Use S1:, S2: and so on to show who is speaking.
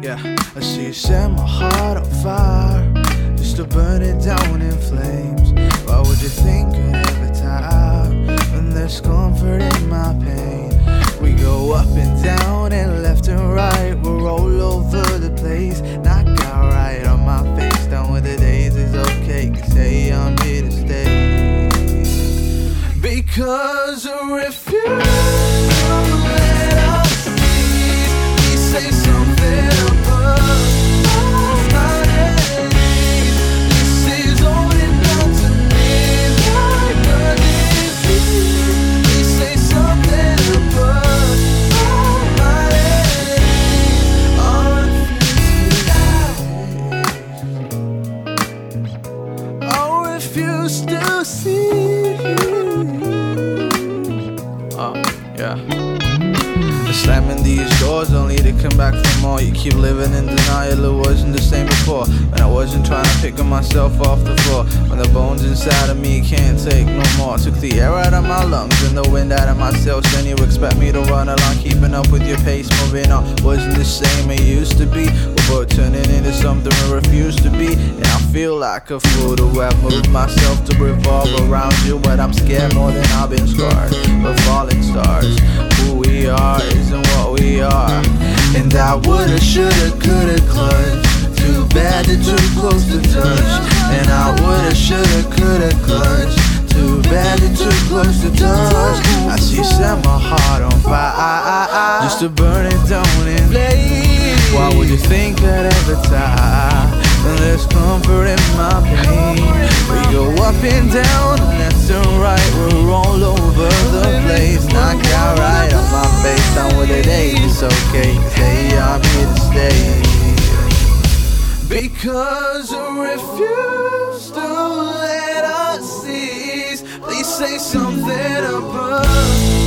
S1: Yeah, I see you set my heart on fire, just to burn it down in flames. Why would you think I'd ever tire when there's comfort in my pain? We go up and down and left and right, we're all over the place. Knock out right on my face, down with the days is okay, can say I'm here to stay. Because I refuse to let us see. We say something above my head. This is only down to me, like a disease. We say something above my head. I refuse to see. Yeah. Slamming these doors only to come back for more. You keep living in denial, it wasn't the same before. When I wasn't trying to pick myself off the floor, when the bones inside of me can't take no more. Took the air out of my lungs and the wind out of my sails. Then you expect me to run along, keeping up with your pace, moving on. Wasn't the same it used to be. We're both turning into something I refuse to be. And I feel like a fool to have moved myself to revolve around you, but I'm scared more than I've been scarred. We're falling stars. Who we are isn't what we are. And I woulda, shoulda, coulda clutched. Too bad you're too close to touch. And I woulda, shoulda, coulda clutched. Too bad you're too close to touch. I see you set my heart on fire, just to burn it down in flames. Why would you think I'd ever tire when there's comfort in my pain? We go up and down, left and right, we're all over the place. Knock out right on my face, down with the days, it's okay, say I'm here to stay. Because I refuse to let us cease. Please say something above